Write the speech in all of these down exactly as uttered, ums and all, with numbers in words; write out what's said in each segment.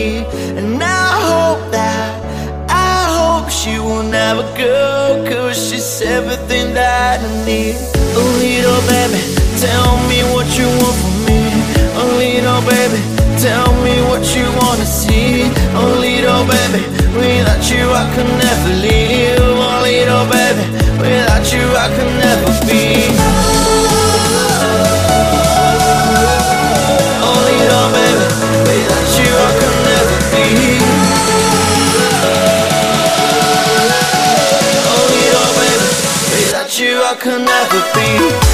be. And I hope that, I hope she will never go, cause she's everything that I need. Oh little baby, tell me what you want from me. Oh little baby, tell me what you wanna see. Oh little baby, without you I could never live. Oh little baby, without you I could never be. Oh little baby, without you I could never be. Oh little baby, without you I could never be.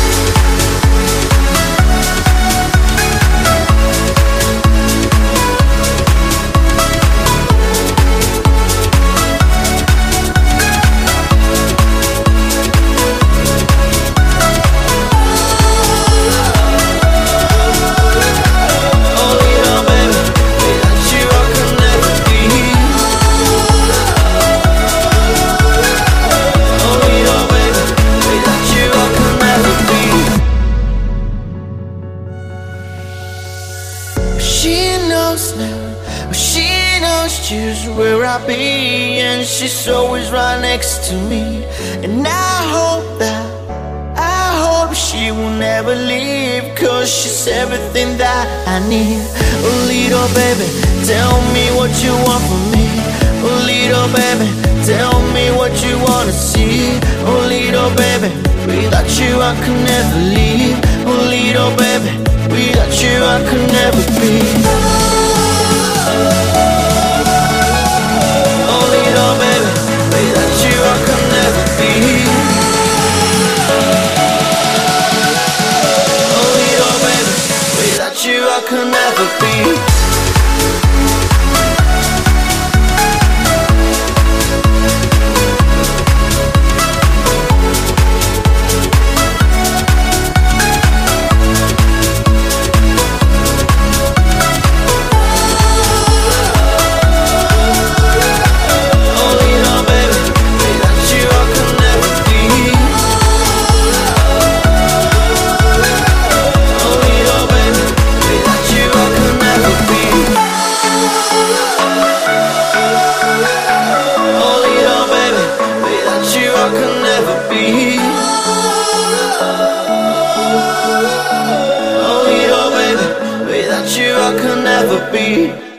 She knows now, she knows just where I be, and she's always right next to me. And I hope that, I hope she will never leave, cause she's everything that I need. Oh little baby, tell me what you want from me. Oh little baby, tell me what you wanna see. Oh little baby, without you I could never leave. Oh little baby, without you I could never be. Oh little baby, without you I could never be. Oh little baby, without you I could never be. I could never be.